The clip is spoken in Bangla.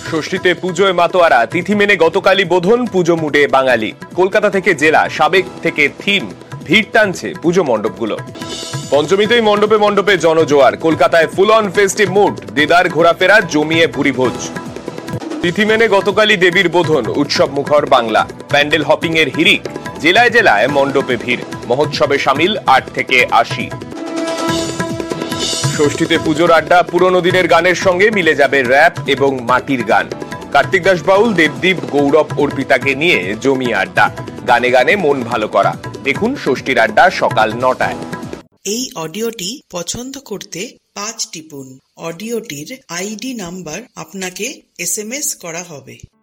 ষষ্ঠীতে পুজোয় মাতোয়ারা, তিথি মেনে গতকালই বোধন, পুজো মুডে বাঙালি। কলকাতা থেকে জেলা, সাবেক থেকে থিম, ভিড় টানছে পুজো মণ্ডপগুলো। পঞ্চমীতেই মণ্ডপে মণ্ডপে জনজোয়ার। কলকাতায় ফুল অন ফেস্টিভ মুড, দেদার ঘোরাফেরা, জমিয়ে ভুরিভোজ। তিথি মেনে গতকালই দেবীর বোধন, উৎসব মুখর বাংলা। প্যান্ডেল হপিং এর হিড়িক, জেলায় জেলায় মণ্ডপে ভিড়। মহোৎসবে সামিল 8 থেকে 80। ষষ্ঠীতে পুজোর আড্ডা, পুরনো দিনের গানের সঙ্গে মিলে যাবে র‍্যাপ এবং মাটির গান। কার্তিক দাস বাউল, দেবদীপ, গৌরব, অর্পিতাকে নিয়ে জমিয়ে আড্ডা। গানে গানে মন ভালো করা। দেখুন ষষ্ঠীর আড্ডা সকাল 9টায়। এই অডিওটি পছন্দ করতে 5 টিপুন। অডিওটির আইডি নাম্বার আপনাকে SMS করা হবে।